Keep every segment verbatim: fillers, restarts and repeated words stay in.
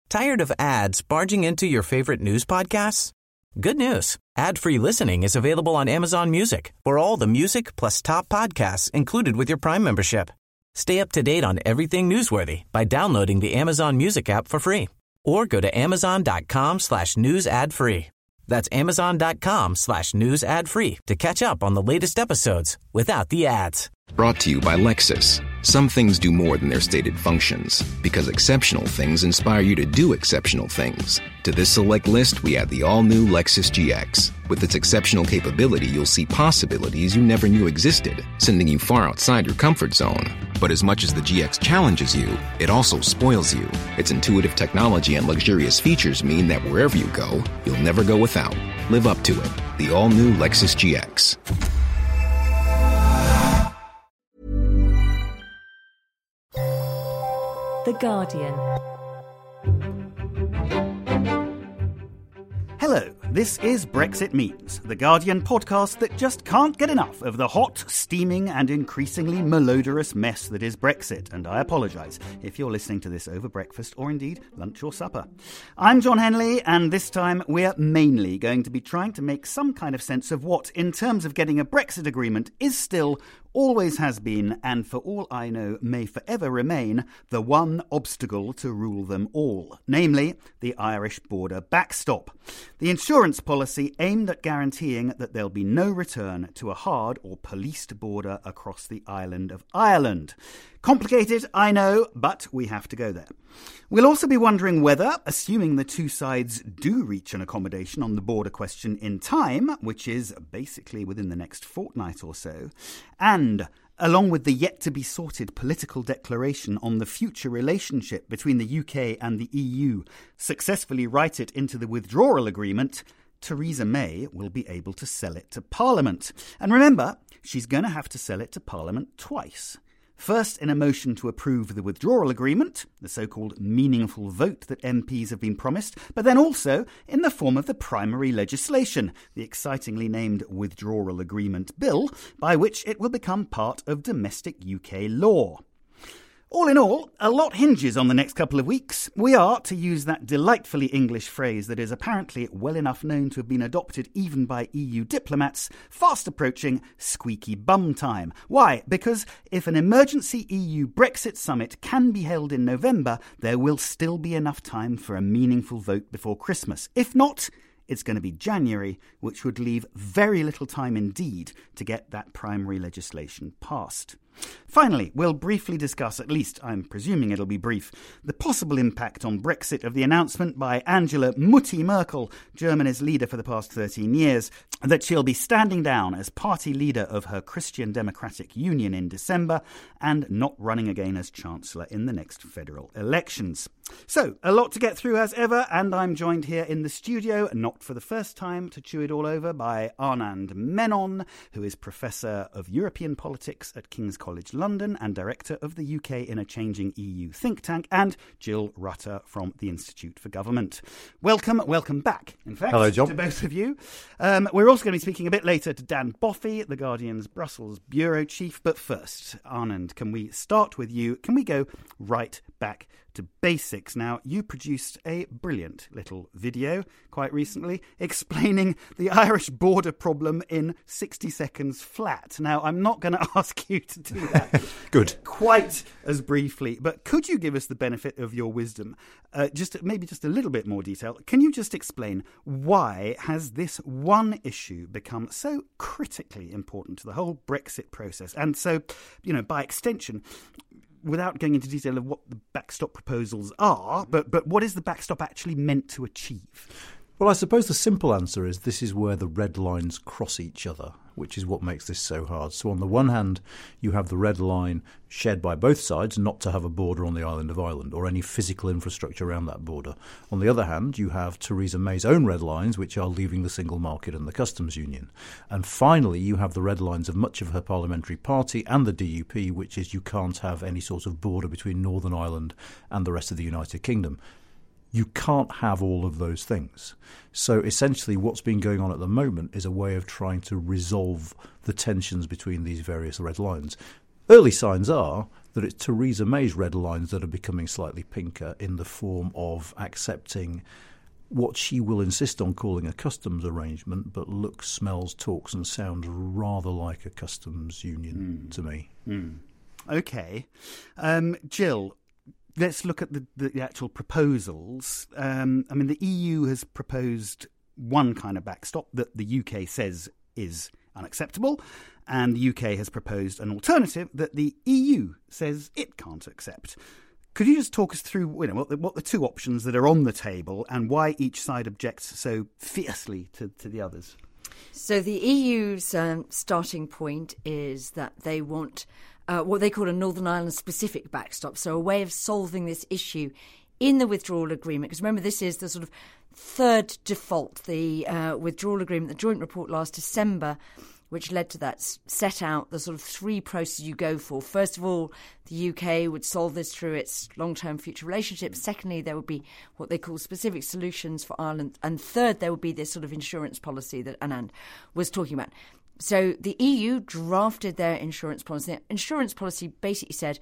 Tired of ads barging into your favorite news podcasts? Good news. Ad-free listening is available on Amazon Music for all the music plus top podcasts included with your Prime membership. Stay up to date on everything newsworthy by downloading the Amazon Music app for free or go to amazon.com slash news ad free. That's amazon.com slash news ad free to catch up on the latest episodes without the ads. Brought to you by Lexus. Some things do more than their stated functions, because exceptional things inspire you to do exceptional things. To this select list, we add the all-new Lexus G X. With its exceptional capability, you'll see possibilities you never knew existed, sending you far outside your comfort zone. But as much as the G X challenges you, it also spoils you. Its intuitive technology and luxurious features mean that wherever you go, you'll never go without. Live up to it. The all-new Lexus G X. The Guardian. Hello, this is Brexit Means, the Guardian podcast that just can't get enough of the hot, steaming and increasingly malodorous mess that is Brexit, and I apologise if you're listening to this over breakfast or indeed lunch or supper. I'm John Henley, and this time we're mainly going to be trying to make some kind of sense of what, in terms of getting a Brexit agreement, is still, always has been, and for all I know may forever remain, the one obstacle to rule them all, namely the Irish border backstop. The insurance policy aimed at guaranteeing that there'll be no return to a hard or policed border across the island of Ireland. Complicated, I know, but we have to go there. We'll also be wondering whether, assuming the two sides do reach an accommodation on the border question in time, which is basically within the next fortnight or so, and along with the yet-to-be-sorted political declaration on the future relationship between the U K and the E U, successfully write it into the withdrawal agreement, Theresa May will be able to sell it to Parliament. And remember, she's going to have to sell it to Parliament twice. First, in a motion to approve the withdrawal agreement, the so-called meaningful vote that M Ps have been promised, but then also in the form of the primary legislation, the excitingly named Withdrawal Agreement Bill, by which it will become part of domestic U K law. All in all, a lot hinges on the next couple of weeks. We are, to use that delightfully English phrase that is apparently well enough known to have been adopted even by E U diplomats, fast approaching squeaky bum time. Why? Because if an emergency E U Brexit summit can be held in November, there will still be enough time for a meaningful vote before Christmas. If not, it's going to be January, which would leave very little time indeed to get that primary legislation passed. Finally, we'll briefly discuss, at least I'm presuming it'll be brief, the possible impact on Brexit of the announcement by Angela Mutti Merkel, Germany's leader for the past thirteen years, that she'll be standing down as party leader of her Christian Democratic Union in December and not running again as Chancellor in the next federal elections. So, a lot to get through as ever, and I'm joined here in the studio, not for the first time, to chew it all over, by Anand Menon, who is Professor of European Politics at King's College London and Director of the U K in a Changing E U think tank, and Jill Rutter from the Institute for Government. Welcome, welcome back, in fact, Hello, John. to both of you. Um, we're also going to be speaking a bit later to Dan Boffey, The Guardian's Brussels Bureau Chief, but first, Anand, can we start with you? Can we go right back to basics? Now, you produced a brilliant little video quite recently explaining the Irish border problem in sixty seconds flat. Now, I'm not going to ask you to do that Good. quite as briefly, but could you give us the benefit of your wisdom? Uh, just maybe just a little bit more detail. Can you just explain why has this one issue become so critically important to the whole Brexit process? And so, you know, by extension, without going into detail of what the backstop proposals are, but but what is the backstop actually meant to achieve? Well, I suppose the simple answer is this is where the red lines cross each other, which is what makes this so hard. So on the one hand, you have the red line shared by both sides not to have a border on the island of Ireland or any physical infrastructure around that border. On the other hand, you have Theresa May's own red lines, which are leaving the single market and the customs union. And finally, you have the red lines of much of her parliamentary party and the D U P, which is you can't have any sort of border between Northern Ireland and the rest of the United Kingdom. You can't have all of those things. So essentially what's been going on at the moment is a way of trying to resolve the tensions between these various red lines. Early signs are that it's Theresa May's red lines that are becoming slightly pinker in the form of accepting what she will insist on calling a customs arrangement, but looks, smells, talks and sounds rather like a customs union mm. to me. Mm. OK. Um, Jill, let's look at the, the actual proposals. Um, I mean, the E U has proposed one kind of backstop that the U K says is unacceptable, and the U K has proposed an alternative that the E U says it can't accept. Could you just talk us through you know, what, the, what the two options that are on the table and why each side objects so fiercely to, to the others? So the E U's um, starting point is that they want uh, what they call a Northern Ireland specific backstop, so a way of solving this issue in the withdrawal agreement. Because remember, this is the sort of third default, the uh, withdrawal agreement, the joint report last December, which led to that, set out the sort of three processes you go for. First of all, the U K would solve this through its long-term future relationships. Secondly, there would be what they call specific solutions for Ireland. And third, there would be this sort of insurance policy that Anand was talking about. So the E U drafted their insurance policy. Their insurance policy basically said,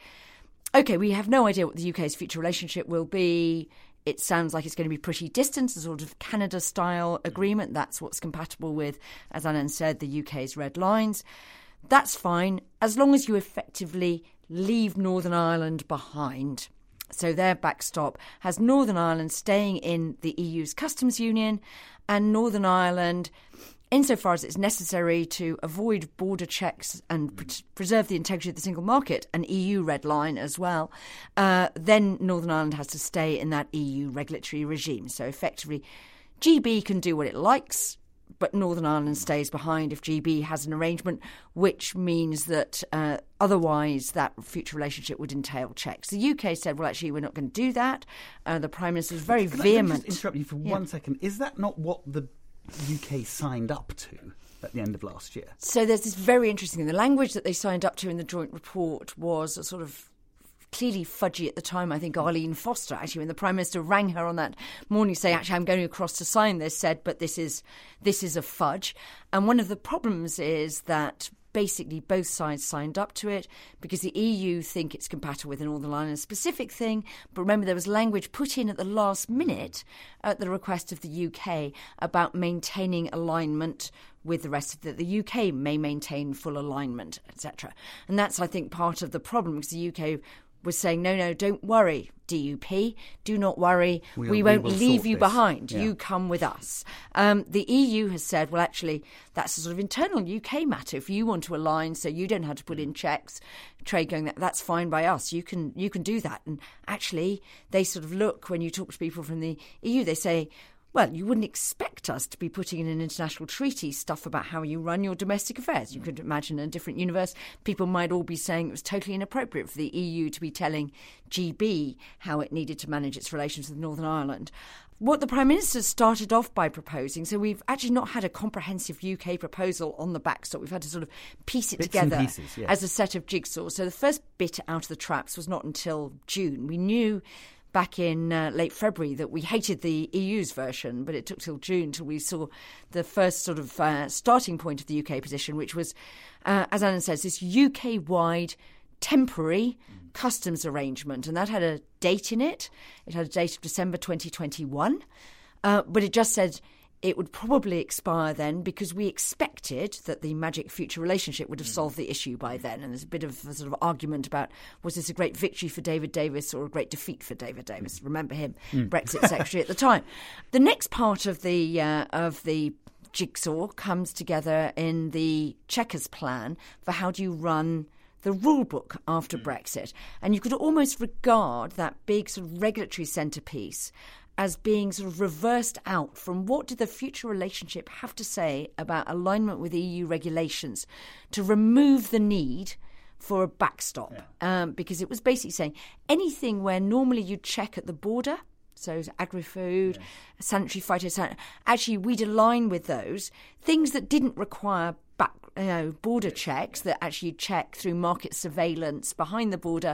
OK, we have no idea what the U K's future relationship will be. It sounds like it's going to be pretty distant, a sort of Canada-style agreement. That's what's compatible with, as Anand said, the U K's red lines. That's fine, as long as you effectively leave Northern Ireland behind. So their backstop has Northern Ireland staying in the E U's customs union and Northern Ireland, insofar as it's necessary to avoid border checks and pre- preserve the integrity of the single market, an E U red line as well, uh, then Northern Ireland has to stay in that E U regulatory regime. So effectively, G B can do what it likes, but Northern Ireland stays behind if G B has an arrangement, which means that uh, otherwise that future relationship would entail checks. The U K said, well, actually, we're not going to do that. Uh, the Prime Minister was very Can vehement. I just interrupt you for yeah. one second? Is that not what the U K signed up to at the end of last year? So there's this very interesting thing. The language that they signed up to in the joint report was a sort of clearly fudgy at the time. I think Arlene Foster, actually, when the Prime Minister rang her on that morning saying, actually, I'm going across to sign this, said, but this is this is a fudge. And one of the problems is that basically both sides signed up to it because the E U think it's compatible with the Northern Ireland specific thing. But remember, there was language put in at the last minute at the request of the U K about maintaining alignment with the rest of the, the U K may maintain full alignment, et cetera. And that's, I think, part of the problem because the U K was saying, no, no, don't worry, D U P, do not worry, we, we won't we leave you this. behind, yeah. you come with us. Um, the E U has said, well, actually, that's a sort of internal U K matter. If you want to align so you don't have to put in checks, trade going, that, that's fine by us, you can you can do that. And actually, they sort of look, when you talk to people from the E U, they say, well, you wouldn't expect us to be putting in an international treaty stuff about how you run your domestic affairs. You could imagine in a different universe, people might all be saying it was totally inappropriate for the E U to be telling G B how it needed to manage its relations with Northern Ireland. What the Prime Minister started off by proposing, so we've actually not had a comprehensive U K proposal on the backstop. We've had to sort of piece it Bits together pieces, yeah. as a set of jigsaws. So the first bit out of the traps was not until June. We knew back in uh, late February that we hated the E U's version, but it took till June till we saw the first sort of uh, starting point of the U K position, which was, uh, as Anand says, this U K-wide temporary mm. customs arrangement. And that had a date in it. It had a date of December twenty twenty-one, uh, but it just said it would probably expire then because we expected that the magic future relationship would have solved the issue by then. And there's a bit of a sort of argument about, was this a great victory for David Davis or a great defeat for David Davis? Remember him, mm. Brexit secretary at the time. The next part of the uh, of the jigsaw comes together in the Chequers plan for how do you run the rule book after mm. Brexit. And you could almost regard that big sort of regulatory centrepiece as being sort of reversed out from what did the future relationship have to say about alignment with E U regulations to remove the need for a backstop. Yeah. Um, because it was basically saying anything where normally you check at the border, so agri-food, yes. sanitary, phytosanitary, actually we'd align with those. Things that didn't require back, you know, border checks that actually check through market surveillance behind the border,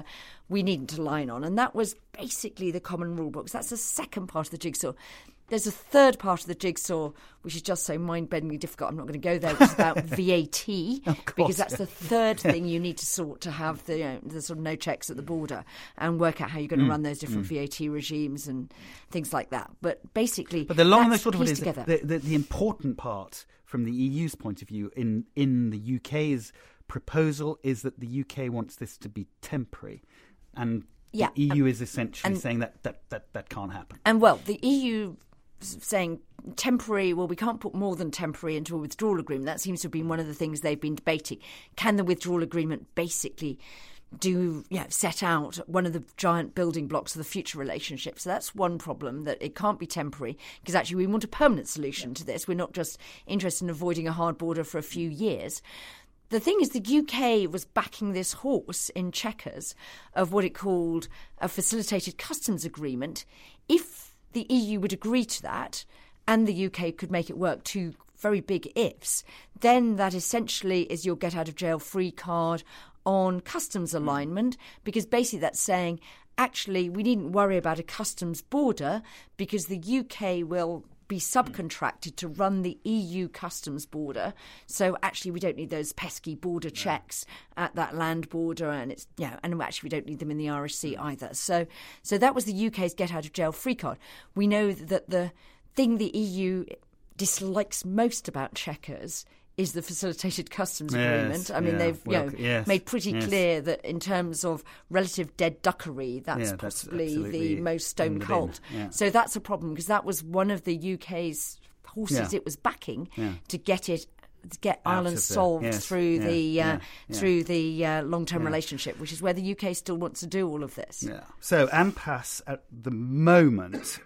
we needn't align on. And that was basically the common rule books. That's the second part of the jigsaw. There's a third part of the jigsaw, which is just so mind-bendingly difficult. I'm not going to go there, which is about V A T, course, because that's yeah. the third thing you need to sort to have the, you know, the sort of no checks at the border and work out how you're going to mm. run those different mm. V A T regimes and things like that. But basically, but the long and the short of it is the, the, the important part from the E U's point of view in in the U K's proposal is that the U K wants this to be temporary, and yeah, the E U um, is essentially and, saying that, that that that can't happen. And well, the E U saying temporary, well, we can't put more than temporary into a withdrawal agreement. That seems to have been one of the things they've been debating. Can the withdrawal agreement basically do, you know, set out one of the giant building blocks of the future relationship? So that's one problem, that it can't be temporary, because actually we want a permanent solution to this. We're not just interested in avoiding a hard border for a few years. The thing is, the U K was backing this horse in Chequers of what it called a facilitated customs agreement. If the E U would agree to that and the U K could make it work, two very big ifs, then that essentially is your get-out-of-jail-free card on customs alignment, because basically that's saying, actually, we needn't worry about a customs border because the U K will be subcontracted to run the E U customs border. So actually we don't need those pesky border checks yeah. at that land border, and it's yeah, and actually we don't need them in the R S C either. So so that was the U K's get out of jail free card. We know that the thing the E U dislikes most about Chequers is the facilitated customs yes, agreement. I mean, yeah. they've well, you know, yes, made pretty yes. clear that in terms of relative dead duckery, that's yeah, that's possibly the most stone the cold. Yeah. So that's a problem, because that was one of the U K's horses yeah. it was backing yeah. to get it to get Out Ireland of solved yes. through yeah. the uh, yeah. Yeah. through the uh, long-term yeah. relationship, which is where the U K still wants to do all of this. Yeah. So impasse at the moment,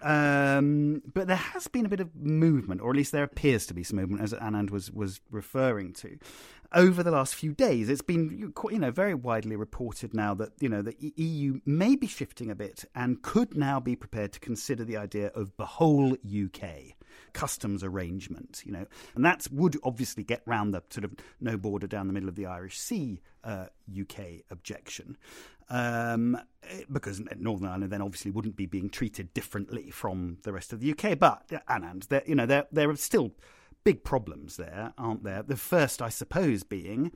um, but there has been a bit of movement, or at least there appears to be some movement, as Anand was was referring to. Over the last few days, it's been, you know, very widely reported now that, you know, the E U may be shifting a bit and could now be prepared to consider the idea of the whole U K customs arrangement, you know, and that would obviously get round the sort of no border down the middle of the Irish Sea uh, U K objection, um, because Northern Ireland then obviously wouldn't be being treated differently from the rest of the U K. But Anand, there, you know, there there are still big problems there, aren't there? The first, I suppose, being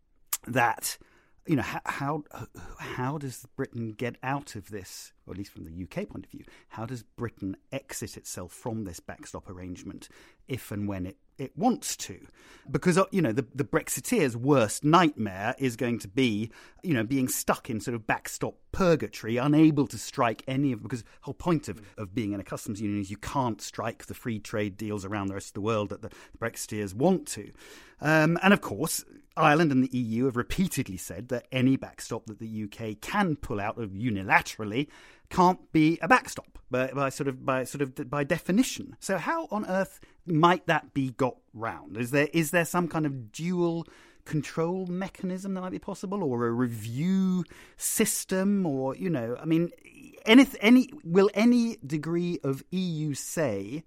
that, you know, how, how how does Britain get out of this, or at least from the U K point of view, how does Britain exit itself from this backstop arrangement if and when it, it wants to? Because, you know, the, the Brexiteers' worst nightmare is going to be, you know, being stuck in sort of backstop purgatory, unable to strike any of, because the whole point of, of being in a customs union is you can't strike the free trade deals around the rest of the world that the Brexiteers want to. Um, and of course, Ireland and the E U have repeatedly said that any backstop that the U K can pull out of unilaterally can't be a backstop by, by sort of by sort of by definition. So how on earth might that be got round? Is there is there some kind of dual control mechanism that might be possible, or a review system, or, you know, I mean, any any will any degree of E U say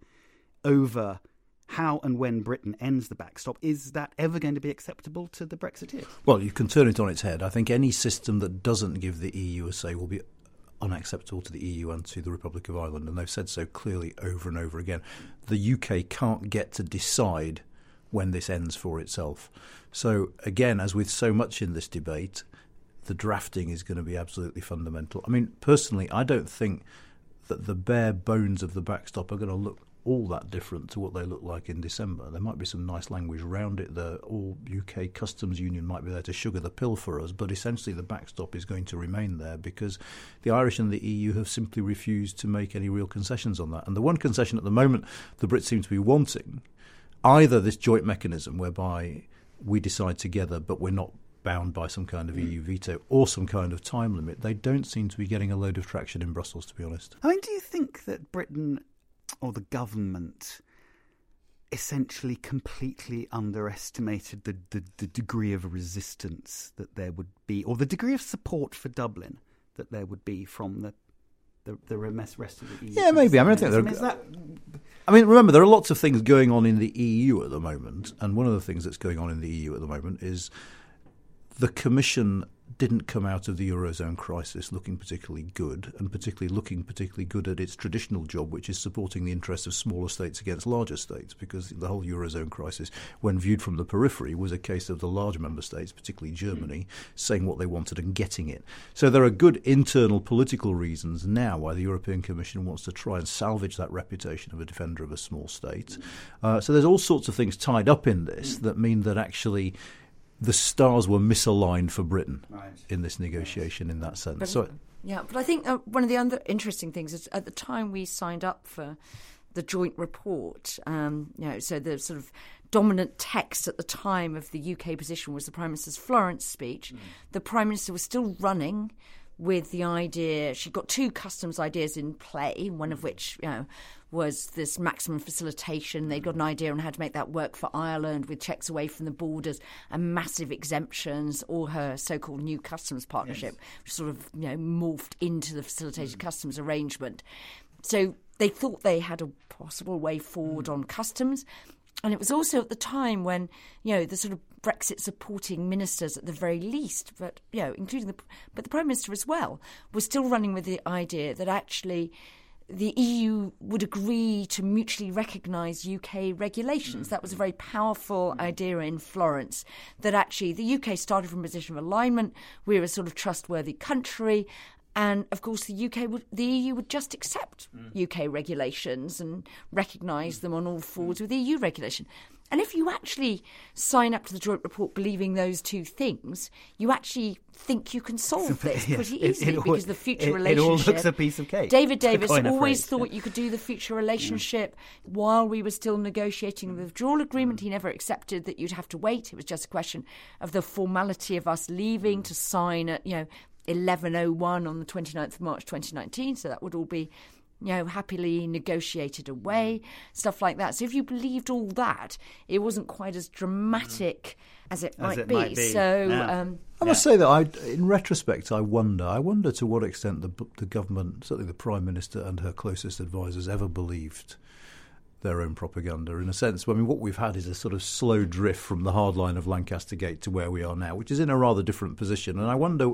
over how and when Britain ends the backstop, is that ever going to be acceptable to the Brexiteers? Well, you can turn it on its head. I think any system that doesn't give the E U a say will be unacceptable to the E U and to the Republic of Ireland, and they've said so clearly over and over again. The U K can't get to decide when this ends for itself. So, again, as with so much in this debate, the drafting is going to be absolutely fundamental. I mean, personally, I don't think that the bare bones of the backstop are going to look all that different to what they look like in December. There might be some nice language around it. The all U K customs union might be there to sugar the pill for us, but essentially the backstop is going to remain there because the Irish and the E U have simply refused to make any real concessions on that. And the one concession at the moment the Brits seem to be wanting, either this joint mechanism whereby we decide together but we're not bound by some kind of E U veto, or some kind of time limit. They don't seem to be getting a load of traction in Brussels, to be honest. I mean, do you think that Britain or the government essentially completely underestimated the, the, the degree of resistance that there would be, or the degree of support for Dublin that there would be from the the, the rest of the E U? Yeah, maybe. I mean, I think there are, that... I mean, remember, there are lots of things going on in the E U at the moment, and one of the things that's going on in the E U at the moment is the Commission didn't come out of the Eurozone crisis looking particularly good, and particularly looking particularly good at its traditional job, which is supporting the interests of smaller states against larger states, because the whole Eurozone crisis, when viewed from the periphery, was a case of the large member states, particularly Germany, saying what they wanted and getting it. So there are good internal political reasons now why the European Commission wants to try and salvage that reputation of a defender of a small state. Uh, so there's all sorts of things tied up in this that mean that actually the stars were misaligned for Britain right. in this negotiation in that sense. But, so, yeah, but I think uh, one of the other interesting things is at the time we signed up for the joint report, um, you know, so the sort of dominant text at the time of the U K position was the Prime Minister's Florence speech. Mm. The Prime Minister was still running with the idea, she'd got two customs ideas in play, one of which, you know, was this maximum facilitation. They'd got an idea on how to make that work for Ireland with checks away from the borders and massive exemptions, or her so-called new customs partnership, yes. which sort of, you know, morphed into the facilitated mm. customs arrangement. So they thought they had a possible way forward mm. on customs. And it was also at the time when, you know, the sort of Brexit supporting ministers at the very least, but, you know, including the, but the Prime Minister as well, was still running with the idea that actually the E U would agree to mutually recognise U K regulations. Mm. That was a very powerful mm. idea in Florence, that actually the U K started from a position of alignment. We're a sort of trustworthy country. And, of course, the U K would, the E U would just accept mm. U K regulations and recognise mm. them on all fours with E U regulation. And if you actually sign up to the joint report believing those two things, you actually think you can solve this yeah. pretty easily, it, it, because the future it, relationship... It all looks a piece of cake. David Davis always thought you could do the future relationship yeah. while we were still negotiating the withdrawal agreement. He never accepted that you'd have to wait. It was just a question of the formality of us leaving to sign at, you know, eleven oh one on the twenty-ninth of March twenty nineteen, so that would all be, you know, happily negotiated away, stuff like that. So if you believed all that, it wasn't quite as dramatic as it, as might, it be. might be. So yeah. um, I must yeah. say that I, in retrospect, I wonder, I wonder to what extent the the government, certainly the Prime Minister and her closest advisors, ever believed their own propaganda, in a sense. I mean, what we've had is a sort of slow drift from the hard line of Lancaster Gate to where we are now, which is in a rather different position. And I wonder,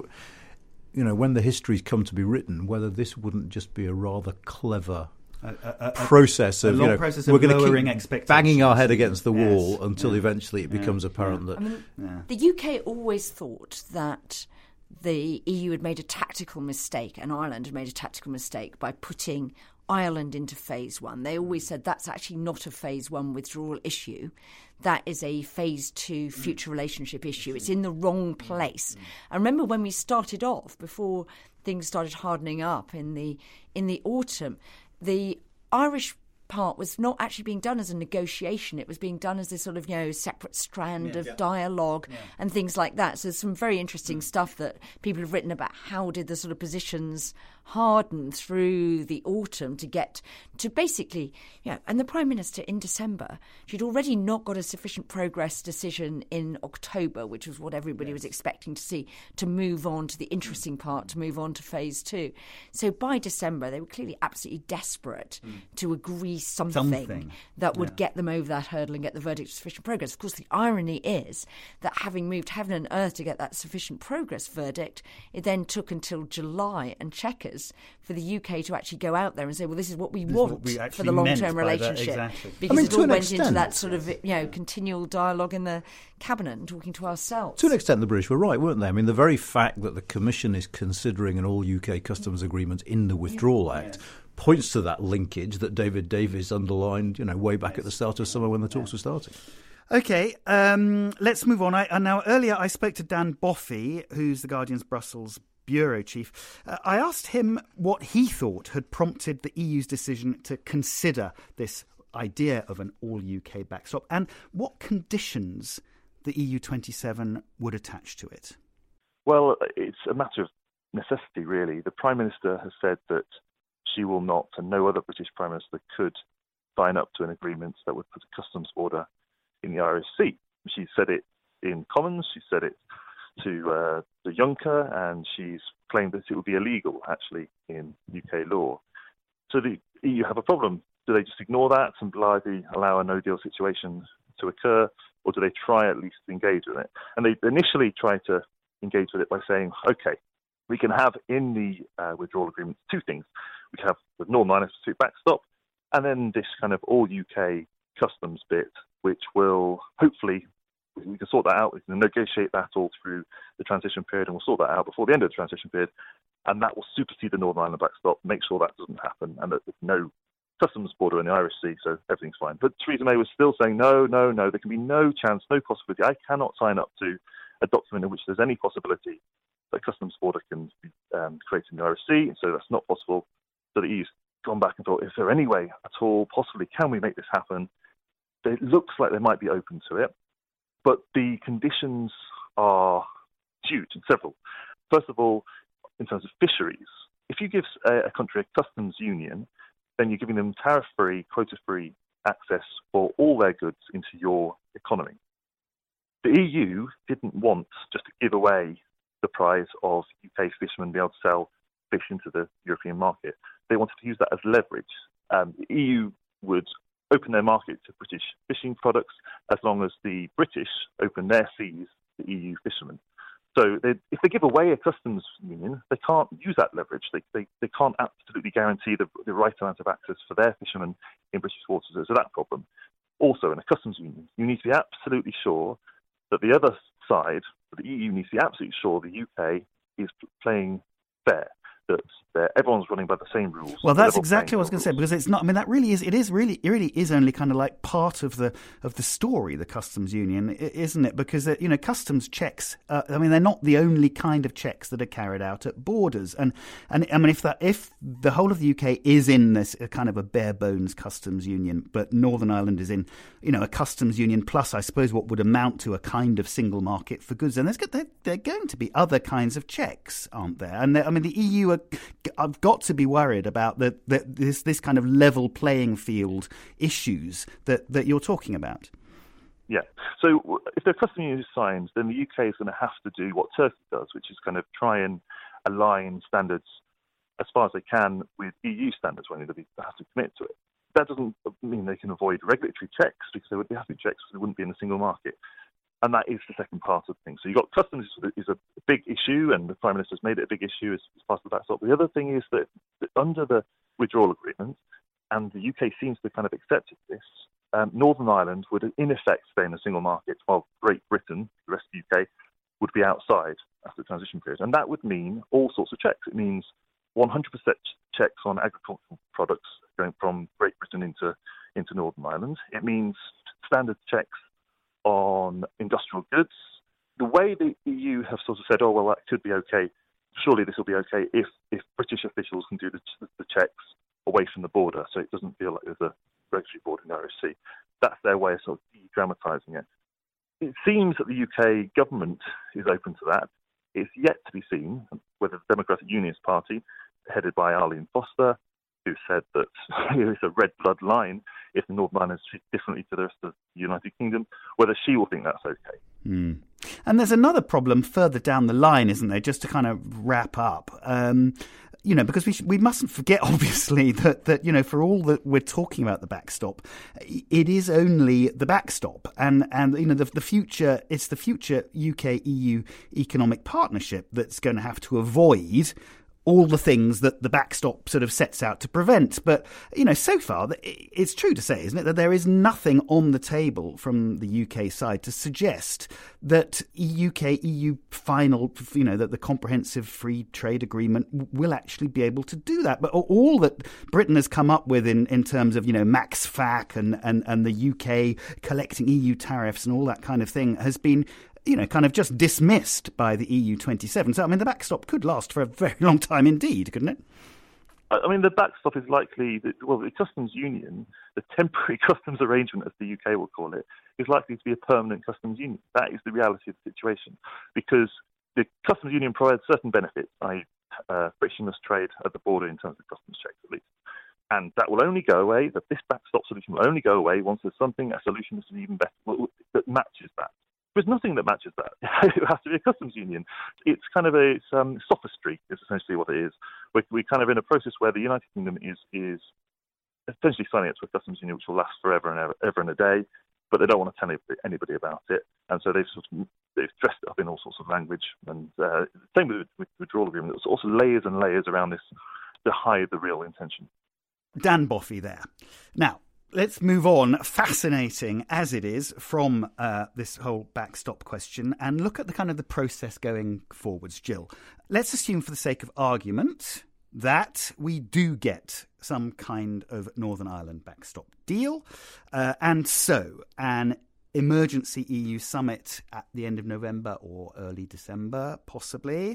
you know, when the histories come to be written, whether this wouldn't just be a rather clever a, a, a, process of, a long you know, process of we're going lowering to keep banging our head against the wall yes. until yeah. eventually it becomes yeah. apparent yeah. that... I mean, yeah. the U K always thought that the E U had made a tactical mistake, and Ireland had made a tactical mistake by putting Ireland into phase one. They always said that's actually not a phase one withdrawal issue. That is a phase two future relationship issue. It's in the wrong place. I remember when we started off, before things started hardening up in the in the autumn, the Irish part was not actually being done as a negotiation. It was being done as this sort of, you know, separate strand yeah, of yeah. dialogue yeah. and things like that. So there's some very interesting mm. stuff that people have written about how did the sort of positions harden through the autumn to get to basically, you know, and the Prime Minister in December, she'd already not got a sufficient progress decision in October, which was what everybody yes. was expecting to see, to move on to the interesting part, to move on to phase two. So by December, they were clearly absolutely desperate mm. to agree something, something. that would yeah. get them over that hurdle and get the verdict of sufficient progress. Of course, the irony is that having moved heaven and earth to get that sufficient progress verdict, it then took until July and checkers for the U K to actually go out there and say, well, this is what we this want what we for the long-term relationship. Exactly. Because I mean, it all went extent, into that sort of, you know, yeah. continual dialogue in the cabinet and talking to ourselves. To an extent, the British were right, weren't they? I mean, the very fact that the Commission is considering an all-U K customs agreement in the Withdrawal yeah. Act yeah. points to that linkage that David Davis underlined, you know, way back yes. at the start of summer when the talks yeah. were starting. OK, um, let's move on. I, and now, earlier I spoke to Dan Boffey, who's the Guardian's Brussels bureau chief. Uh, I asked him what he thought had prompted the E U's decision to consider this idea of an all-U K backstop and what conditions the E U twenty-seven would attach to it. Well, it's a matter of necessity, really. The Prime Minister has said that she will not, and no other British Prime Minister could, sign up to an agreement that would put a customs border in the Irish Sea. She said it in Commons, she said it to uh, the Juncker, and she's claimed that it would be illegal, actually, in U K law. So the E U have a problem. Do they just ignore that and blithely allow a no-deal situation to occur, or do they try at least to engage with it? And they initially tried to engage with it by saying, okay, we can have in the uh, withdrawal agreement two things. We can have the Northern Ireland specific backstop, and then this kind of all U K customs bit, which will hopefully, we can sort that out. We can negotiate that all through the transition period, and we'll sort that out before the end of the transition period. And that will supersede the Northern Ireland backstop, make sure that doesn't happen, and that there's no customs border in the Irish Sea, so everything's fine. But Theresa May was still saying, no, no, no, there can be no chance, no possibility. I cannot sign up to a document in which there's any possibility that customs border can be um, created in the Irish Sea, and so that's not possible. So the E U's gone back and thought, is there any way at all, possibly, can we make this happen? It looks like they might be open to it, but the conditions are huge and several. First of all, in terms of fisheries, if you give a, a country a customs union, then you're giving them tariff-free, quota-free access for all their goods into your economy. The E U didn't want just to give away the prize of U K fishermen being able to sell fish into the European market. They wanted to use that as leverage. Um, the E U would open their market to British fishing products as long as the British open their seas to E U fishermen. So they, if they give away a customs union, they can't use that leverage. They, they, they can't absolutely guarantee the, the right amount of access for their fishermen in British waters. So that problem. Also, in a customs union, you need to be absolutely sure that the other side, the E U needs to be absolutely sure the U K is playing fair, that that everyone's running by the same rules. Well, that's exactly what I was going to say, because it's not. I mean, that really is. It is really. It really is only kind of like part of the of the story, the customs union, isn't it? Because you know, customs checks. Uh, I mean, they're not the only kind of checks that are carried out at borders. And and I mean, if that if the whole of the U K is in this kind of a bare bones customs union, but Northern Ireland is in, you know, a customs union plus, I suppose, what would amount to a kind of single market for goods, and there's there, there are going to be other kinds of checks, aren't there? And I mean, the E U are. I've got to be worried about the, the, this this kind of level playing field issues that, that you're talking about. Yeah. So if the customs union is signed, then the U K is going to have to do what Turkey does, which is kind of try and align standards as far as they can with E U standards when they have to commit to it. That doesn't mean they can avoid regulatory checks, because there would be having checks because they wouldn't be in a single market. And that is the second part of things. So you've got customs is a big issue, and the Prime Minister's made it a big issue as, as part of the backstop. The other thing is that, that under the withdrawal agreement, and the U K seems to kind of accepted this, um, Northern Ireland would in effect stay in a single market, while Great Britain, the rest of the U K, would be outside after the transition period. And that would mean all sorts of checks. It means one hundred percent checks on agricultural products going from Great Britain into, into Northern Ireland. It means standard checks on industrial goods. The way the E U have sort of said, oh, well, that could be okay, surely this will be okay if, if British officials can do the, the checks away from the border, so it doesn't feel like there's a regulatory border in the Irish Sea. That's their way of sort of de-dramatising it. It seems that the U K government is open to that. It's yet to be seen whether the Democratic Unionist Party, headed by Arlene Foster, who said that it's a red blood line if the Northern Ireland is treated differently to the rest of the United Kingdom, whether she will think that's okay. Mm. And there's another problem further down the line, isn't there, just to kind of wrap up. Um, you know, because we sh- we mustn't forget, obviously, that, that, you know, for all that we're talking about the backstop, it is only the backstop. And, and you know, the, the future, it's the future U K E U economic partnership that's going to have to avoid all the things that the backstop sort of sets out to prevent. But, you know, so far, it's true to say, isn't it, that there is nothing on the table from the U K side to suggest that U K E U final, you know, that the comprehensive free trade agreement will actually be able to do that. But all that Britain has come up with in, in terms of, you know, Max F A Q and, and, and the U K collecting E U tariffs and all that kind of thing has been, you know, kind of just dismissed by the E U twenty-seven. So, I mean, the backstop could last for a very long time indeed, couldn't it? I mean, the backstop is likely, that, well, the customs union, the temporary customs arrangement, as the U K will call it, is likely to be a permanent customs union. That is the reality of the situation, because the customs union provides certain benefits, that is uh, frictionless trade at the border in terms of customs checks, at least. And that will only go away, that this backstop solution will only go away once there's something, a solution that's even better, that matches that. There's nothing that matches that. It has to be a customs union. It's kind of a it's, um, sophistry, is essentially what it is. We're, we're kind of in a process where the United Kingdom is is essentially signing up to a customs union which will last forever and ever, ever and a day. but they don't want to tell anybody, anybody about it. And so they've sort of they've dressed it up in all sorts of language. And uh, same with the withdrawal agreement. There's also layers and layers around this to hide the real intention. Dan Boffey there. Now, let's move on, fascinating as it is, from uh, this whole backstop question and look at the kind of the process going forwards. Jill, let's assume for the sake of argument that we do get some kind of Northern Ireland backstop deal. Uh, and so an emergency E U summit at the end of November or early December, possibly.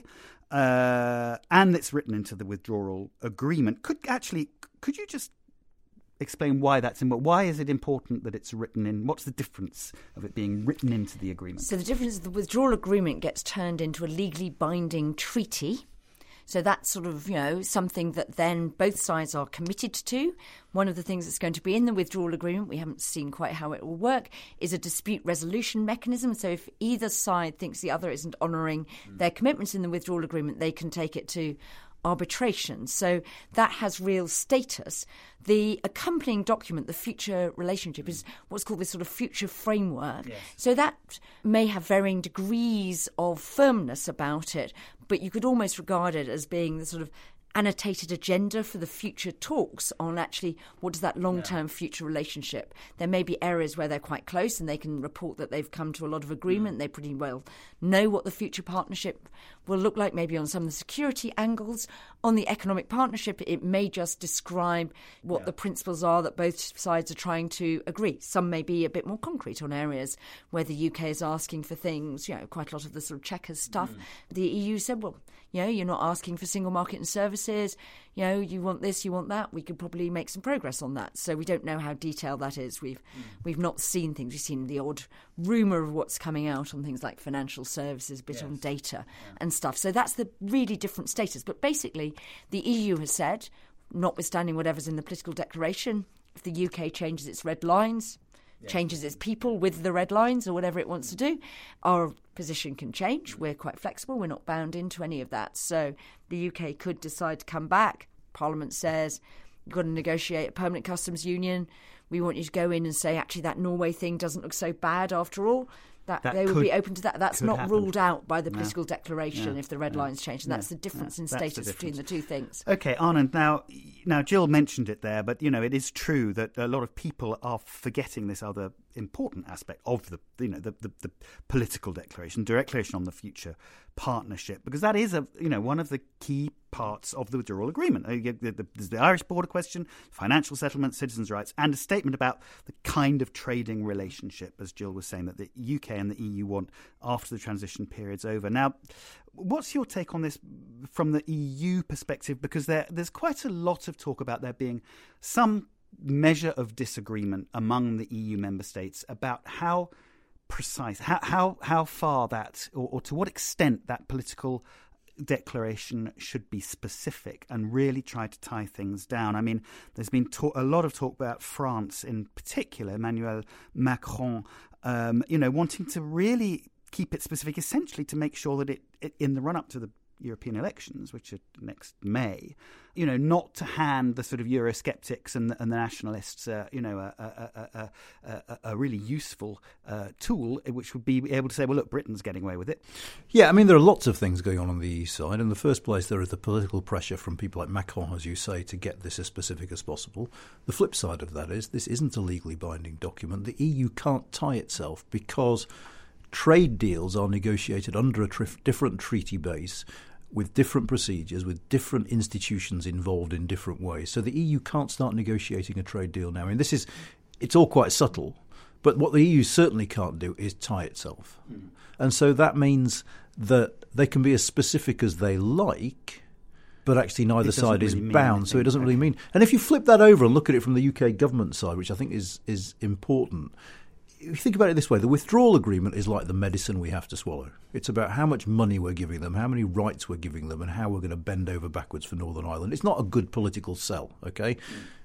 Uh, and it's written into the withdrawal agreement. Could actually, could you just explain why that's important? Why is it important that it's written in? What's the difference of it being written into the agreement? So the difference is the withdrawal agreement gets turned into a legally binding treaty. So that's sort of, you know, something that then both sides are committed to. One of the things that's going to be in the withdrawal agreement, we haven't seen quite how it will work, is a dispute resolution mechanism. So if either side thinks the other isn't honouring mm. their commitments in the withdrawal agreement, they can take it to arbitration. So that has real status. The accompanying document, the future relationship, is what's called this sort of future framework. Yes. So that may have varying degrees of firmness about it, but you could almost regard it as being the sort of annotated agenda for the future talks on actually what does that long-term yeah. future relationship. There may be areas where they're quite close and they can report that they've come to a lot of agreement. Mm. They pretty well know what the future partnership will look like, maybe on some of the security angles. On the economic partnership, it may just describe what yeah. the principles are that both sides are trying to agree. Some may be a bit more concrete on areas where the U K is asking for things, you know, quite a lot of the sort of checkers stuff. Mm. The E U said, well, you know, you're not asking for single market and services. You know, you want this, you want that. We could probably make some progress on that. So we don't know how detailed that is. We've mm. we've not seen things. We've seen the odd rumour of what's coming out on things like financial services, a bit yes. on data yeah. and stuff. So that's the really different status. But basically, the E U has said, notwithstanding whatever's in the political declaration, if the U K changes its red lines, yes. changes its people with the red lines or whatever it wants to do, our position can change. We're quite flexible. We're not bound into any of that. So the U K could decide to come back. Parliament says, you've got to negotiate a permanent customs union. We want you to go in and say, actually, that Norway thing doesn't look so bad after all. That, that they would could, be open to that. That's not happen. ruled out by the no. political declaration no. if the red no. lines change. And no. that's the difference no. in status the difference. between the two things. OK, Anand, now, now Jill mentioned it there, but, you know, it is true that a lot of people are forgetting this other important aspect of the, you know, the, the, the political declaration, declaration on the future partnership, because that is, a you know, one of the key parts of the withdrawal agreement. There's the Irish border question, financial settlement, citizens' rights, and a statement about the kind of trading relationship, as Jill was saying, that the U K and the E U want after the transition period's over. Now, what's your take on this from the E U perspective? Because there, there's quite a lot of talk about there being some measure of disagreement among the E U member states about how precise, how how, how far that, or, or to what extent that political declaration should be specific and really try to tie things down. I mean, there's been talk, a lot of talk about France in particular, Emmanuel Macron, um, you know, wanting to really keep it specific, essentially to make sure that it, it in the run-up to the European elections, which are next May, you know, not to hand the sort of Eurosceptics and the, and the nationalists, uh, you know, a, a, a, a, a really useful uh, tool, which would be able to say, well, look, Britain's getting away with it. Yeah, I mean, there are lots of things going on on the E U side. In the first place, there is the political pressure from people like Macron, as you say, to get this as specific as possible. The flip side of that is this isn't a legally binding document. The E U can't tie itself because trade deals are negotiated under a tri- different treaty base with different procedures, with different institutions involved in different ways. So the E U can't start negotiating a trade deal now. I mean, this is, it's all quite subtle, but what the E U certainly can't do is tie itself. Mm. And so that means that they can be as specific as they like, but actually neither side really is bound, anything. So it doesn't okay. really mean. And if you flip that over and look at it from the U K government side, which I think is is important, if you think about it this way, the withdrawal agreement is like the medicine we have to swallow. It's about how much money we're giving them, how many rights we're giving them, and how we're going to bend over backwards for Northern Ireland. It's not a good political sell, OK? Mm.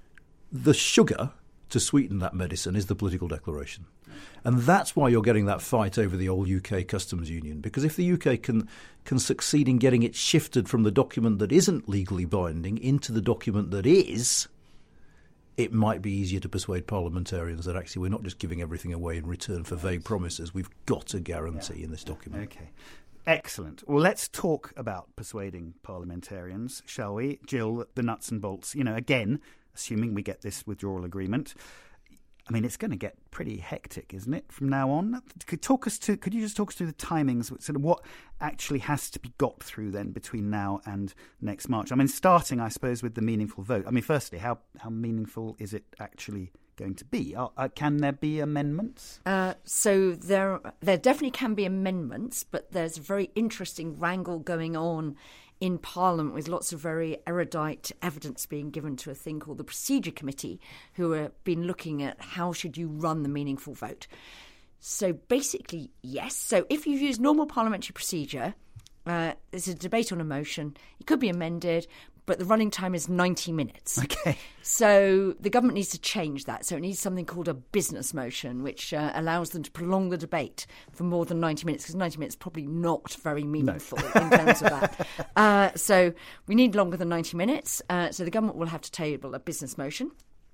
The sugar to sweeten that medicine is the political declaration. Mm. And that's why you're getting that fight over the old U K customs union, because if the U K can can succeed in getting it shifted from the document that isn't legally binding into the document that is, it might be easier to persuade parliamentarians that actually we're not just giving everything away in return for vague promises. We've got a guarantee yeah. in this document. Okay. Excellent. Well, let's talk about persuading parliamentarians, shall we? Jill, the nuts and bolts. You know, again, assuming we get this withdrawal agreement, I mean, it's going to get pretty hectic, isn't it, from now on? Could talk us to? Could you just talk us through the timings, sort of what actually has to be got through then between now and next March? I mean, starting, I suppose, with the meaningful vote. I mean, firstly, how how meaningful is it actually going to be? Uh, uh, can there be amendments? Uh, so there, there definitely can be amendments, but there's a very interesting wrangle going on in Parliament with lots of very erudite evidence being given to a thing called the Procedure Committee, who have been looking at how should you run the meaningful vote. So basically, yes. So if you use normal parliamentary procedure, uh, there's a debate on a motion. It could be amended, but the running time is ninety minutes. Okay. So the government needs to change that. So it needs something called a business motion, which uh, allows them to prolong the debate for more than ninety minutes, because ninety minutes is probably not very meaningful no. in terms of that. Uh, so we need longer than ninety minutes. Uh, so the government will have to table a business motion.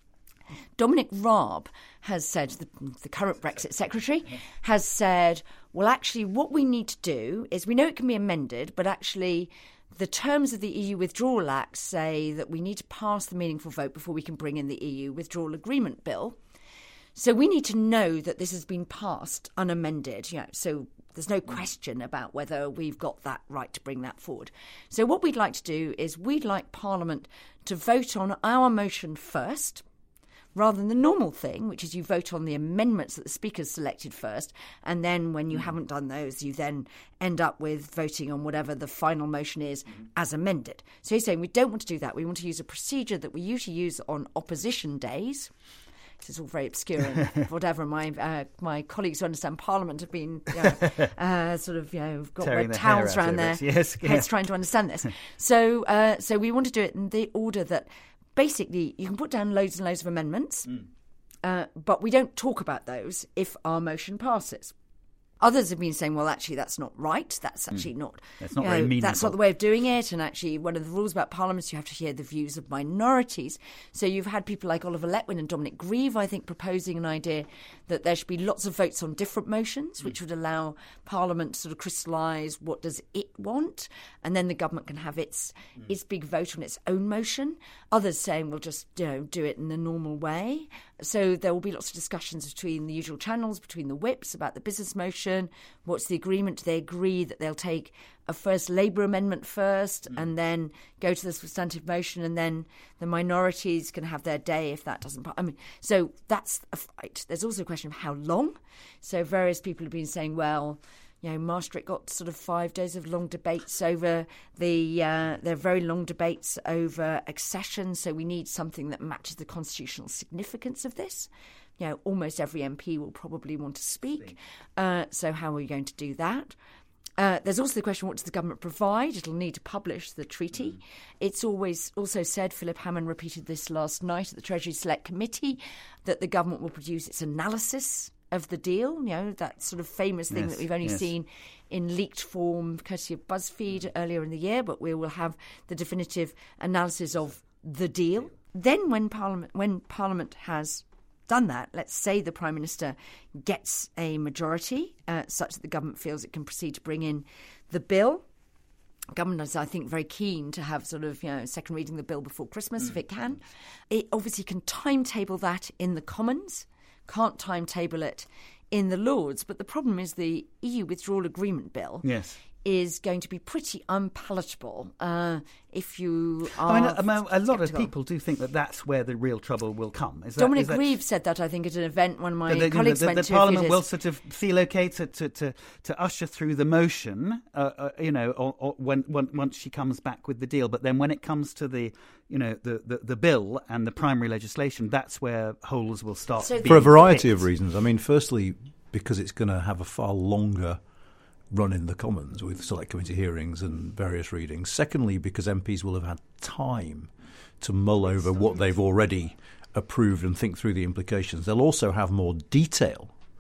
Dominic Raab has said, the, the current Brexit secretary, has said, well, actually, what we need to do is, we know it can be amended, but actually the terms of the E U Withdrawal Act say that we need to pass the meaningful vote before we can bring in the E U Withdrawal Agreement Bill. So we need to know that this has been passed unamended. You know, so there's no question about whether we've got that right to bring that forward. So what we'd like to do is we'd like Parliament to vote on our motion first, rather than the normal thing, which is you vote on the amendments that the Speaker's selected first, and then when you mm. haven't done those, you then end up with voting on whatever the final motion is mm. as amended. So he's saying we don't want to do that. We want to use a procedure that we usually use on opposition days. This is all very obscure and whatever. My uh, my colleagues who understand Parliament have been you know, uh, sort of you know got red towels around their yes, yeah. heads trying to understand this. So uh, so we want to do it in the order that basically you can put down loads and loads of amendments, mm. uh, but we don't talk about those if our motion passes. Others have been saying, well, actually, that's not right. That's actually mm. not, that's not you very know, meaningful. That's not the way of doing it. And actually, one of the rules about Parliament is you have to hear the views of minorities. So you've had people like Oliver Letwin and Dominic Grieve, I think, proposing an idea that there should be lots of votes on different motions, mm. which would allow Parliament to sort of crystallise what does it want, and then the government can have its mm. its big vote on its own motion. Others saying we'll just you know do it in the normal way. So there will be lots of discussions between the usual channels, between the whips about the business motion. What's the agreement? Do they agree that they'll take a first Labour amendment first mm. and then go to the substantive motion, and then the minorities can have their day if that doesn't... I mean, so that's a fight. There's also a question of how long. So various people have been saying, well, you know, Maastricht got sort of five days of long debates over the... Uh, there are very long debates over accession, so we need something that matches the constitutional significance of this. You know, almost every M P will probably want to speak. Uh, so how are we going to do that? Uh, there's also the question, what does the government provide? It'll need to publish the treaty. Mm. It's always also said, Philip Hammond repeated this last night at the Treasury Select Committee, that the government will produce its analysis of the deal, you know, that sort of famous thing yes, that we've only yes. seen in leaked form, courtesy of BuzzFeed mm. earlier in the year, but we will have the definitive analysis of the deal. Then when Parliament, when Parliament has done that, let's say the Prime Minister gets a majority uh, such that the government feels it can proceed to bring in the bill. Government is, I think, very keen to have sort of, you know, second reading the bill before Christmas mm. if it can. It obviously can timetable that in the Commons, can't timetable it in the Lords. But the problem is the E U Withdrawal Agreement Bill yes. is going to be pretty unpalatable uh, if you are I mean, a, a lot skeptical. Of people do think that that's where the real trouble will come. Is that, Dominic is that, Grieve said that, I think, at an event one of my the, colleagues the, the, went the to. The Parliament will sort of feel okay to, to, to, to usher through the motion, uh, uh, you know, or, or when, when once she comes back with the deal. But then when it comes to the, you know, the, the, the bill and the primary legislation, that's where holes will start. So being for a variety picked. of reasons. I mean, firstly, because it's going to have a far longer run in the Commons with select committee hearings and various readings. Secondly, because M Ps will have had time to mull over what they've already approved and think through the implications. They'll also have more detail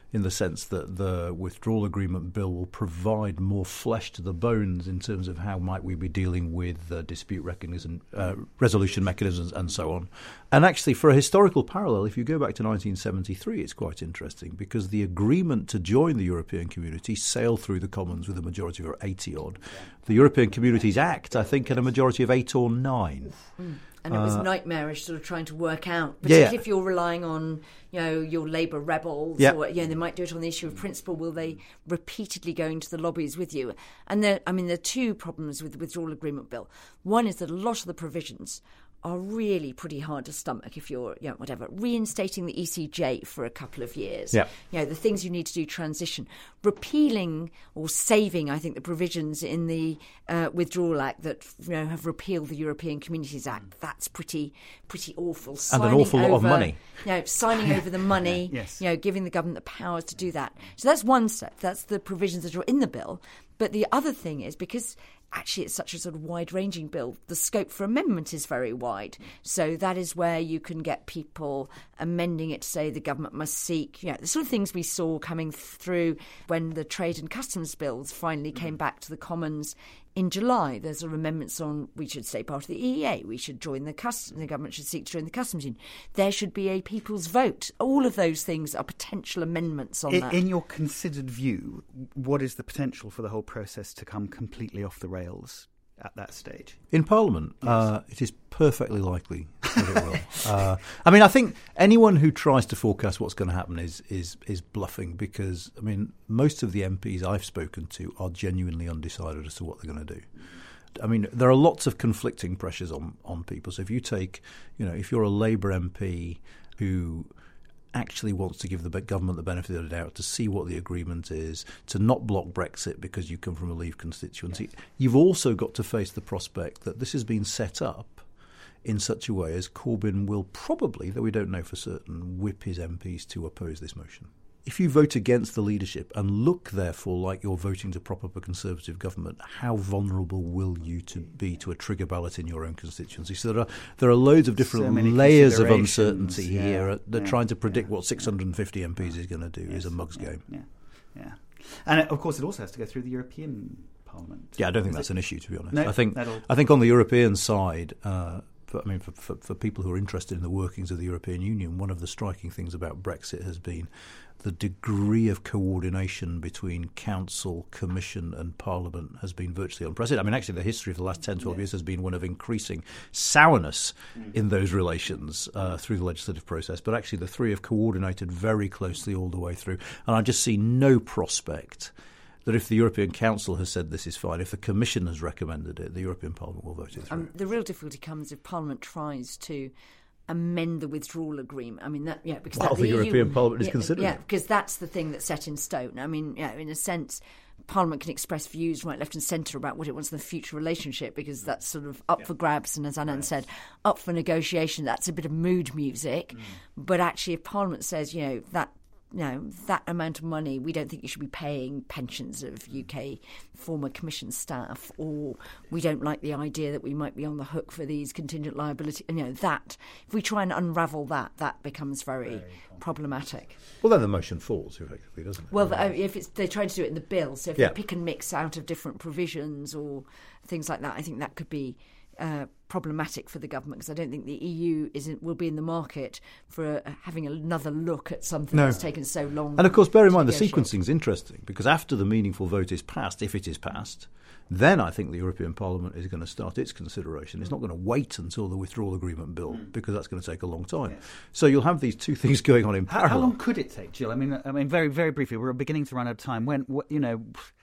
in the sense that the withdrawal agreement bill will provide more flesh to the bones in terms of how might we be dealing with uh, dispute mechanism, uh, resolution mechanisms and so on. And actually, for a historical parallel, if you go back to nineteen seventy-three, it's quite interesting because the agreement to join the European Community sailed through the Commons with a majority of eighty-odd. The European Communities Act, I think, had a majority of eight or nine. Mm. And it was uh, nightmarish sort of trying to work out, particularly yeah. if you're relying on, you know, your Labour rebels, yeah. or, you know, they might do it on the issue of principle. Will they repeatedly go into the lobbies with you? And there, I mean, there are two problems with the withdrawal agreement bill. One is that a lot of the provisions are really pretty hard to stomach if you're, you know, whatever, reinstating the E C J for a couple of years. Yeah. You know, the things you need to do transition. Repealing or saving, I think, the provisions in the uh, Withdrawal Act that, you know, have repealed the European Communities Act. That's pretty pretty awful. Signing and an awful lot over, of money. You know, signing over the money, yes. you know, giving the government the powers to do that. So that's one step. That's the provisions that are in the bill. But the other thing is, because actually it's such a sort of wide-ranging bill, the scope for amendment is very wide. So that is where you can get people amending it to say the government must seek, you know, the sort of things we saw coming through when the trade and customs bills finally came back to the Commons in July. There's sort of amendments on we should stay part of the E E A, we should join the customs, the government should seek to join the customs union. There should be a people's vote. All of those things are potential amendments on in, that. In your considered view, what is the potential for the whole process to come completely off the rails at that stage? In Parliament, yes. uh, it is perfectly likely that it will. uh, I mean, I think anyone who tries to forecast what's going to happen is, is is bluffing because, I mean, most of the M Ps I've spoken to are genuinely undecided as to what they're going to do. I mean, there are lots of conflicting pressures on, on people. So if you take, you know, if you're a Labour M P who actually wants to give the government the benefit of the doubt, to see what the agreement is, to not block Brexit because you come from a Leave constituency. Yes. You've also got to face the prospect that this has been set up in such a way as Corbyn will probably, though we don't know for certain, whip his M Ps to oppose this motion. If you vote against the leadership and look, therefore, like you're voting to prop up a Conservative government, how vulnerable will you to be to a trigger ballot in your own constituency? So there are there are loads of different so layers of uncertainty yeah, here. That yeah, trying to predict yeah, what six hundred fifty M Ps is going to do yes, is a mug's yeah, game. Yeah, yeah. And of course, it also has to go through the European Parliament. Yeah, I don't think is that's it? an issue, to be honest. No, I think that'll... I think on the European side. Uh, For, I mean, for, for, for people who are interested in the workings of the European Union, one of the striking things about Brexit has been the degree of coordination between Council, Commission and Parliament has been virtually unprecedented. I mean, actually, the history of the last ten, twelve yeah. years has been one of increasing sourness mm. in those relations uh, through the legislative process. But actually, the three have coordinated very closely all the way through. And I just see no prospect that if the European Council has said this is fine, if the Commission has recommended it, the European Parliament will vote it through. Um, the real difficulty comes if Parliament tries to amend the withdrawal agreement. I mean, that yeah, because While that, the, the European E U, Parliament is yeah, considering yeah, it. because that's the thing that's set in stone. I mean, yeah, in a sense, Parliament can express views right, left and centre about what it wants in the future relationship because that's sort of up yeah. for grabs and, as Anand right. said, up for negotiation. That's a bit of mood music. Mm. But actually, if Parliament says, you know, that you know, that amount of money, we don't think you should be paying pensions of U K former Commission staff, or we don't like the idea that we might be on the hook for these contingent liability. You know, that, if we try and unravel that, that becomes very, very problematic. Well, then the motion falls, effectively, doesn't it? Well, I mean, if it's, they're trying to do it in the bill, so if yeah. they pick and mix out of different provisions or things like that, I think that could be Uh, problematic for the government because I don't think the E U is in, will be in the market for uh, having another look at something no. that's taken so long. And of course, bear in mind the negotiate. sequencing is interesting because after the meaningful vote is passed, if it is passed, then I think the European Parliament is going to start its consideration. It's not going to wait until the withdrawal agreement bill mm. because that's going to take a long time. Yes. So you'll have these two things going on in parallel. How, how long could it take, Jill? I mean, I mean, very, very briefly, we're beginning to run out of time. When, you know.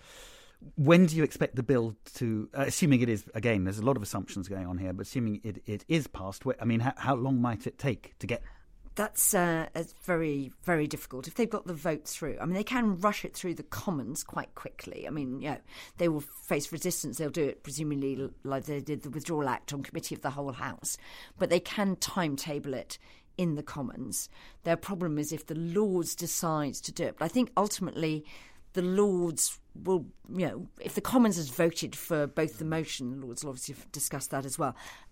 When do you expect the bill to, uh, assuming it is, again, there's a lot of assumptions going on here, but assuming it, it is passed, I mean, how, how long might it take to get? That's uh, it's very, very difficult. If they've got the vote through, I mean, they can rush it through the Commons quite quickly. I mean, you know, they will face resistance. They'll do it, presumably, like they did the Withdrawal Act on committee of the whole House. But they can timetable it in the Commons. Their problem is if the Lords decides to do it. But I think ultimately the Lords will, you know, if the Commons has voted for both the motion, the Lords will obviously discuss that as well,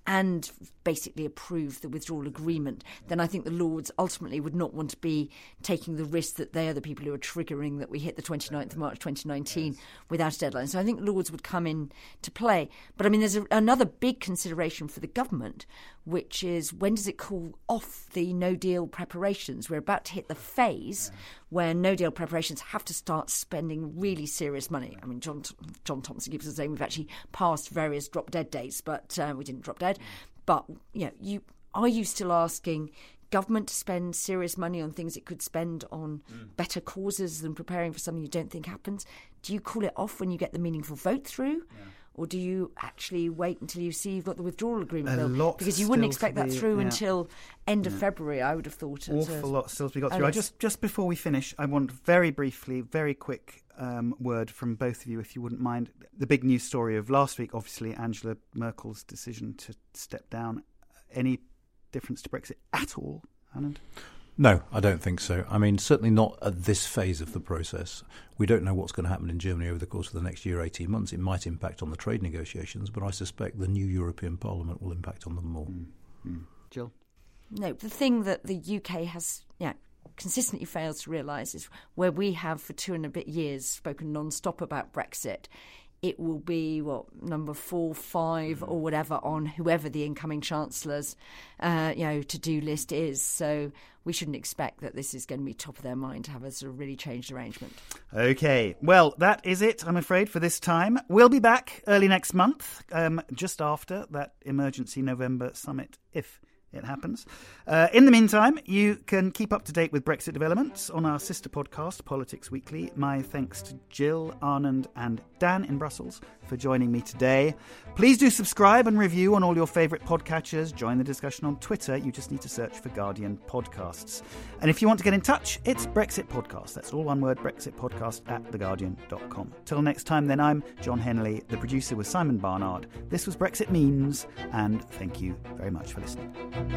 and basically approve the withdrawal agreement, then I think the Lords ultimately would not want to be taking the risk that they are the people who are triggering that we hit the twenty-ninth of March twenty nineteen yes. without a deadline. So I think Lords would come in to play. But I mean, there's a, another big consideration for the government, which is when does it call off the no-deal preparations? We're about to hit the phase yeah. where no-deal preparations have to start spending really serious money. I mean, John John Thompson keeps saying we've actually passed various drop-dead dates, but uh, we didn't drop dead. But, you know, you are you still asking government to spend serious money on things it could spend on mm. better causes than preparing for something you don't think happens? Do you call it off when you get the meaningful vote through? Yeah. Or do you actually wait until you see you've got the withdrawal agreement a bill? Because you wouldn't expect be, that through yeah. until end of yeah. February, I would have thought. Awful lot still to be got through. I just, just before we finish, I want very briefly, very quick um, word from both of you, if you wouldn't mind. The big news story of last week, obviously, Angela Merkel's decision to step down. Any difference to Brexit at all, Anand? No, I don't think so. I mean, certainly not at this phase of the process. We don't know what's going to happen in Germany over the course of the next year, eighteen months. It might impact on the trade negotiations, but I suspect the new European Parliament will impact on them more. Mm. Mm. Jill? No, the thing that the U K has yeah, consistently failed to realise is where we have for two and a bit years spoken non-stop about Brexit, it will be, what, number four, five or whatever on whoever the incoming Chancellor's uh, you know, to-do list is. So we shouldn't expect that this is going to be top of their mind to have a sort of really changed arrangement. OK, well, that is it, I'm afraid, for this time. We'll be back early next month, um, just after that emergency November summit, if it happens. Uh, in the meantime, you can keep up to date with Brexit developments on our sister podcast, Politics Weekly. My thanks to Jill, Anand and Dan in Brussels for joining me today. Please do subscribe and review on all your favourite podcatchers. Join the discussion on Twitter. You just need to search for Guardian Podcasts. And if you want to get in touch, it's Brexit Podcast. That's all one word, Brexit Podcast at the guardian dot com. Till next time, then, I'm John Henley. The producer was Simon Barnard. This was Brexit Means, and thank you very much for listening.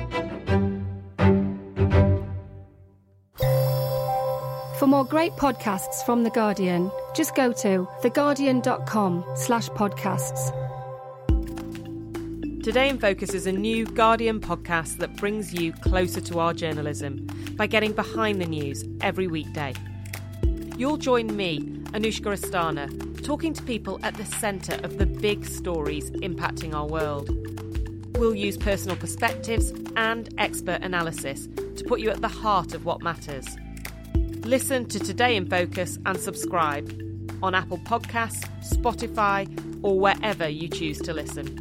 For more great podcasts from The Guardian, just go to theguardian.com slash podcasts. Today in Focus is a new Guardian podcast that brings you closer to our journalism by getting behind the news every weekday. You'll join me, Anushka Astana, talking to people at the centre of the big stories impacting our world. We'll use personal perspectives and expert analysis to put you at the heart of what matters. Listen to Today in Focus and subscribe on Apple Podcasts, Spotify, or wherever you choose to listen.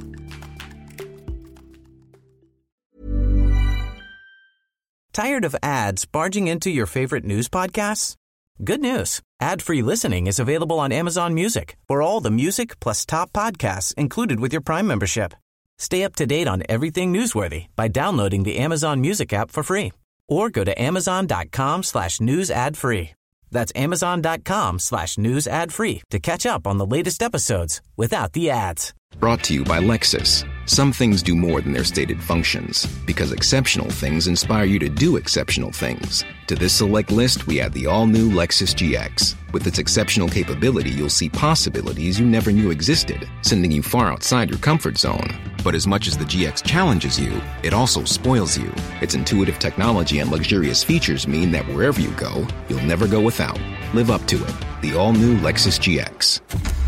Tired of ads barging into your favorite news podcasts? Good news. Ad-free listening is available on Amazon Music for all the music plus top podcasts included with your Prime membership. Stay up to date on everything newsworthy by downloading the Amazon Music app for free or go to amazon.com slash news ad free. That's amazon.com slash news ad free to catch up on the latest episodes without the ads. Brought to you by Lexus. Some things do more than their stated functions, because exceptional things inspire you to do exceptional things. To this select list, we add the all-new Lexus G X. With its exceptional capability, you'll see possibilities you never knew existed, sending you far outside your comfort zone. But as much as the G X challenges you, it also spoils you. Its intuitive technology and luxurious features mean that wherever you go, you'll never go without. Live up to it. The all-new Lexus G X.